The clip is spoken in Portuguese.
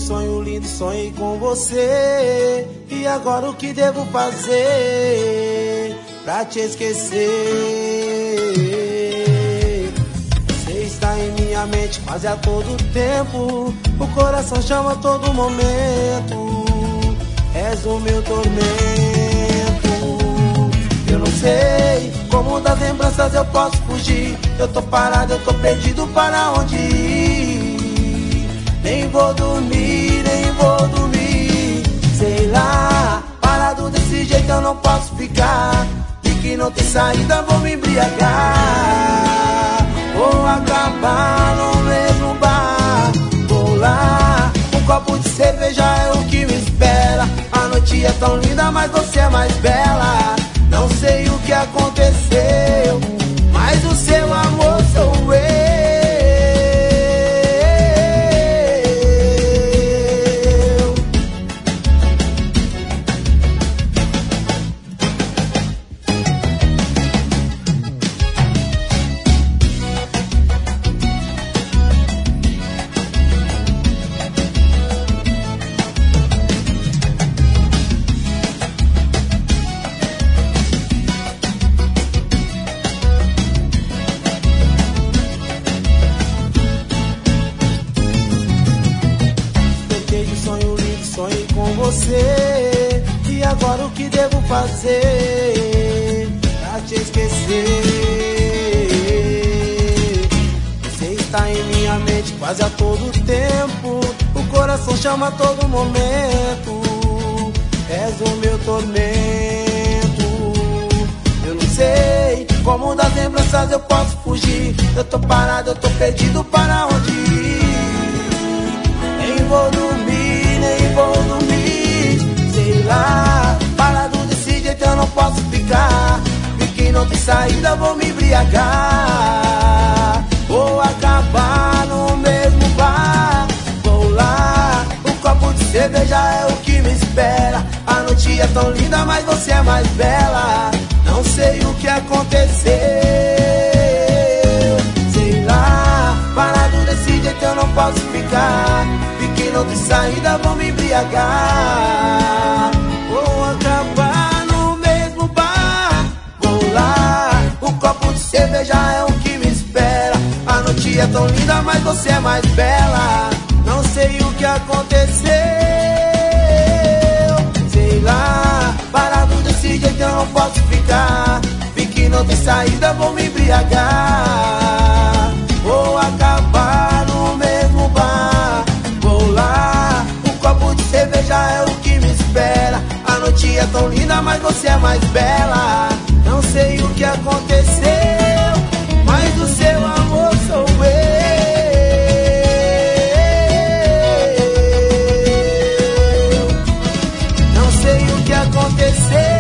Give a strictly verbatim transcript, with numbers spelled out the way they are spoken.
sonho lindo, sonhei com você. E agora o que devo fazer pra te esquecer? Você está em minha mente quase a todo tempo. O coração chama a todo momento. És o meu tormento. Eu não sei como das lembranças eu posso fugir. Eu tô parado, eu tô perdido, para onde ir? Nem vou dormir, nem vou dormir. Sei lá, parado desse jeito eu não posso ficar. Vi que não tem saída, vou me embriagar. Vou acabar no mesmo bar. Vou lá, um copo de cerveja é o que me espera. A noite é tão linda, mas você é mais bela. Não sei o que aconteceu, mas o seu amor sou eu. Sonhei com você, e agora o que devo fazer pra te esquecer? Você está em minha mente quase a todo tempo. O coração chama a todo momento. És o meu tormento. Eu não sei como das lembranças eu posso fugir. Eu tô parado, eu tô perdido, para onde ir? Nem vou dormir, nem vou dormir. Sei lá, parado desse jeito eu não posso ficar. Vi que não tem saída, vou me embriagar. Vou acabar no mesmo bar. Vou lá, um copo de cerveja é o que me espera. A noite é tão linda, mas você é mais bela. Não sei o que aconteceu. Sei lá, parado desse jeito eu não posso ficar. Que não tem saída, vou me embriagar. Vou acabar no mesmo bar. Vou lá, um copo de cerveja é o que me espera. A noite é tão linda, mas você é mais bela. Não sei o que aconteceu. Sei lá, parado desse jeito eu não posso ficar. Vi que não tem saída, vou me embriagar. Vou acabar no mesmo bar. Cerveja é o que me espera. A noite é tão linda, mas você é mais bela. Não sei o que aconteceu, mas o seu amor sou eu. Não sei o que aconteceu.